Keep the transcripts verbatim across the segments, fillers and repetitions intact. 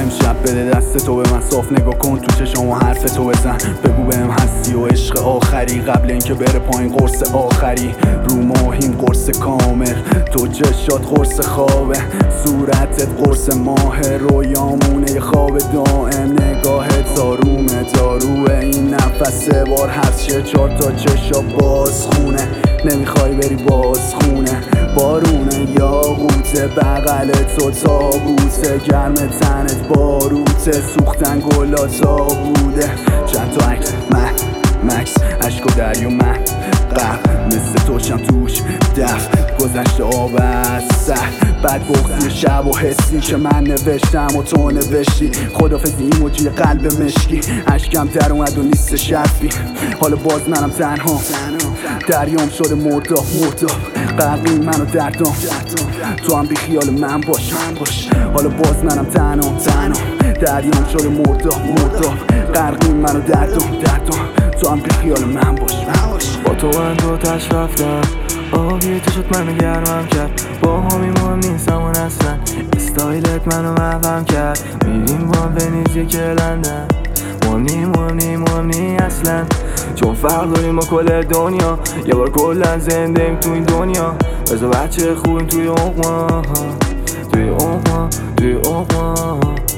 امشب بده دست تو به من صاف نگاه کن تو چشام و حرف تو بزن بگو بهم هستی و عشق آخری قبل اینکه بره پایین قرص آخری رو ماهیم قرص کامل تو چشات قرص خوابه صورتت قرص ماه رویامونه یه خواب دائم نگاهت زارومه داروه این نفس بار هست چه چار تا چشا باز خونه نمیخوای بری باز خونه بارونه یاقوته بغل تو تابوته گرم تنت باروته سوختن گلا تا بوده چند تا عکس من مکس عشق و دریا من غرق مثل توشم توش دف گذشته آب از سر بعد بغضی شب و حسی که من نوشتم و تو نوشتی خدافظی ایموجی قلب مشکی عشقم در اومد و نیست شرفی حالا باز منم تنها دریام شده مرداب مرداب غرقی منو دردام تو هم بی خیال من باش حالا باز منم تنها تنها دریام شده مرداب مرداب غرقی منو دردام دردام تو هم بی خیال من باش با تو من دو تش رفتم آبی تو شد منو گرمم کرد با همی مهم نیستم و اصلا استایلت منو محوم کرد میریم با هم ونیز یک لندن مهم نی مهم نی مهم نی اصلا چون فرق داریم با کل دنیا یه بار کلن زنده ایم تو این دنیا بذار بچه خوبیم توی عقما توی عقما توی عقما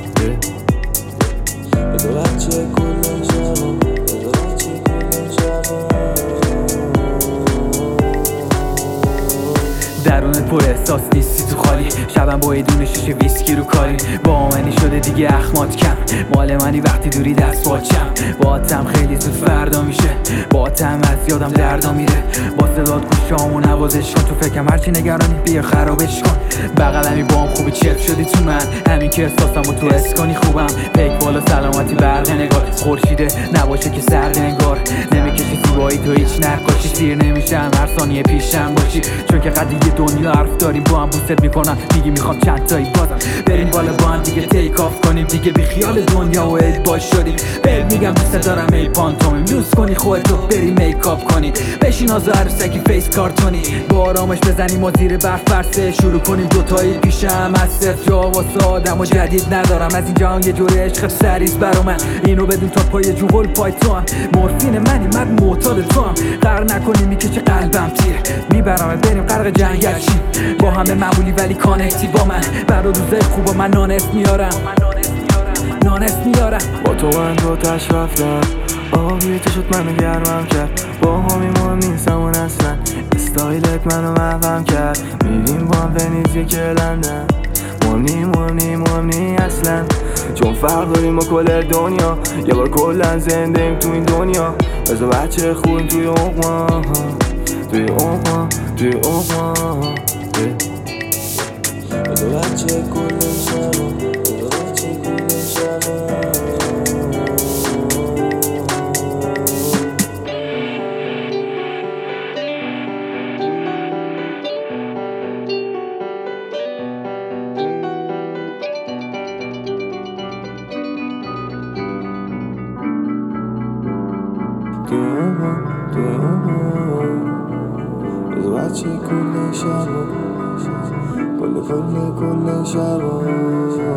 بذار بچه کلن شبا درونت پر احساس نیستی تو خالی شبم با ایدون شیشه ویسکی رو کاری با منی شده دیگه اخمات کم مال منی وقتی دوری دست باچم با تم خیلی زود فردا میشه با تم از یادم دردا میره با صدات گوشامو نوازش کن تو فکرم هرچی نگرانی بیا خرابش کن بغلمی با هم خوبی چپ شدی تو من همین که احساسمو تو حس کنی خوبم پیک بالا سلامتی برق نگار خورشیده نباشه که سرد انگار نمیکشی زیبایی تو هیچ نقاشی سیر نمیشم هر ثانیه پیشم باشی چون که قد یه دنیا حرف داریم با هم بوست میکنم میگی میخوام چند تایی بازم بریم بالا با هم دیگه تیک آف کنیم دیگه بی خیال دنیا و اد باش شدیم بهت میگم دوست دارم ای پانتومیم یوز کنی خودتو بری میکاپ کنی بشین آزا عروسکی فیس کارتونی با آرامش بزنیم و زیر برف برسه شروع کنیم دوتایی پیشم از صفر جا واسه آدم و جدید ندارم از این جهان یه جوری عشق سریز برا من اینو بدون تا پای جوغل پای تو هم مورفین منی من معتاد تو هم غرق نکنی میکشه قلبم تیر میبرم بریم غرق جنگل چیم با همه معمولی ولی کانکتی با من برا روزای خوبا من نانست میارم نانست میارم با تو من دو تش رفتم آبی تو شد منو گرمم کرد با همی مهم نیستم و اصلا استایلت منو محوم کرد میریم با هم ونیز یک لندن مهم نی مهم نی مهم نی اصلا چون فرق داریم با کل دنیا یه بار کلن زنده ایم تو این دنیا بذار بچه خوبیم توی عقما توی عقما توی عقما بذار بچه کلن شبا بذار بچه کلن شبا بذار بچه کل شبا کل کل کل شبا